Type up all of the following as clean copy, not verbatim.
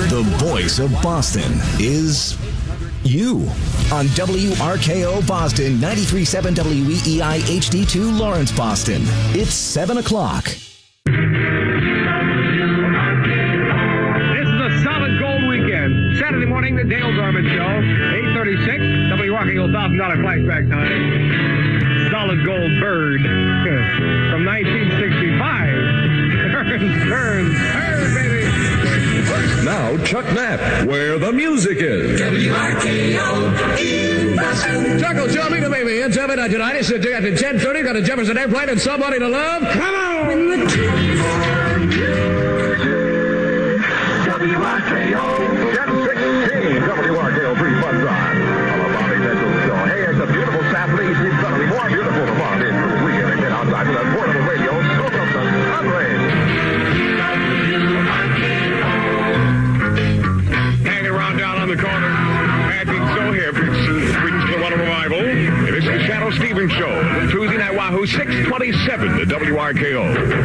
The voice of Boston is you on WRKO Boston, 93.7 WEEI HD2 Lawrence, Boston. It's 7 o'clock. This is a solid gold weekend. Saturday morning, the Dale Dorman Show, 8:36, WRKO $1,000 flashback time. Solid gold bird from 1965. Turn, baby. Now, Chuck Knapp, where the music is. WRKO in Boston. Chuck will show me the baby. It's every night tonight. It's at 10:30. Got a Jefferson Airplane and Somebody to Love. Come on! WRKO. 10:16, WRKO 3 Fun Drive. On the Bobby Mitchell Show. Hey, it's a beautiful Saturday. It's going to be more beautiful tomorrow. It's for the weekend. And get outside with that portable radio. Soak up the sun rays. Hanging around down on the corner. Magic Show here brings the one revival. It's the Shadow Stevens Show. Tuesday night Wahoo, 627 to WRKO.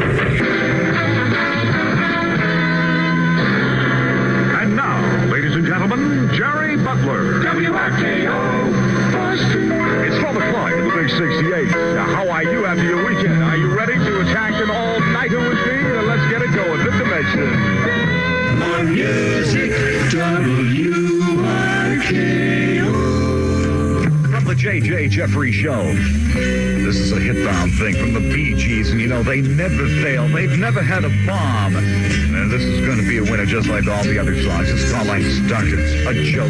And now, ladies and gentlemen, Jerry Butler. WRKO Boston. It's 12 o'clock in the Big 68. Now, how are you after your weekend? Are you ready to attack an all-nighter with me? Then let's get it going. Fifth Dimension. More music, WRKO. From the J.J. Jeffrey Show. This is a hit-bound thing from the Bee Gees, and you know, they never fail. They've never had a bomb. And this is going to be a winner just like all the other songs. It's called Like Starters, a joke.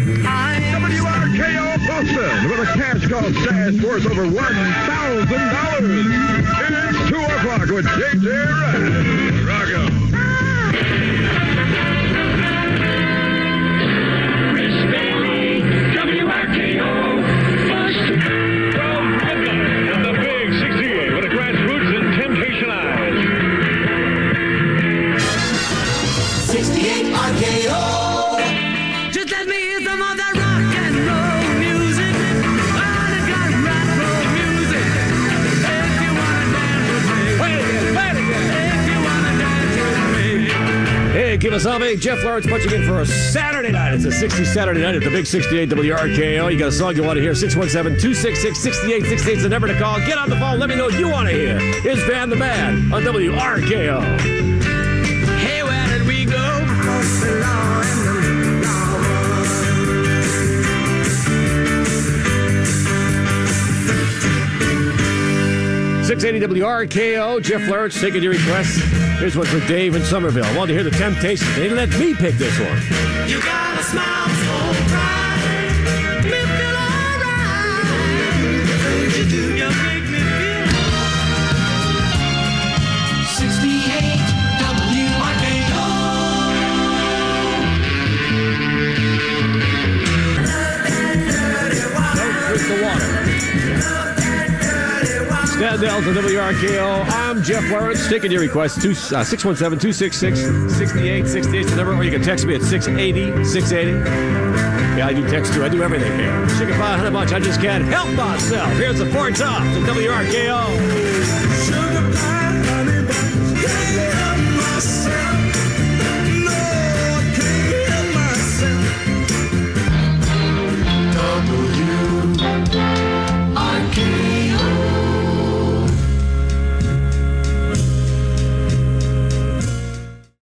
WRKO Boston with a cash call stash worth over $1,000. It's 2 o'clock with J.J. Ryan. Rock 'em. WRKO Boston. From Brooklyn, the Big 68 with a Grassroots and Temptation Eyes. 68 RKO. Just let me hear some of that rock and roll music. I got rock and roll music. If you wanna dance with me, Play it again. if you wanna dance with me. Hey, Kimasabi, Jeff Lawrence punching in for a Saturday night. It's a 60 Saturday night at the Big 68 WRKO. You got a song you want to hear, 617-266-6868 is the number to call. Get on the phone, let me know what you want to hear. Here's Van the Man on WRKO. Hey, where did we go? Across the lawn and the lawn. 680 WRKO, Jeff Lawrence taking your requests. Here's one for Dave in Somerville. I wanted to hear the Temptations. They didn't let me pick this one. You got a smile so bright. Me feel alright. You do, you make me feel 68 WRKO. Don't drink the water. Stand down to WRKO. I'm Jeff Lawrence taking your requests. 617-266-6868 is the number, or you can text me at 680-680. Yeah, I do text too. I do everything here. Chicken pie, honey bunch. I just can't help myself. Here's the Four Tops at WRKO. sugar.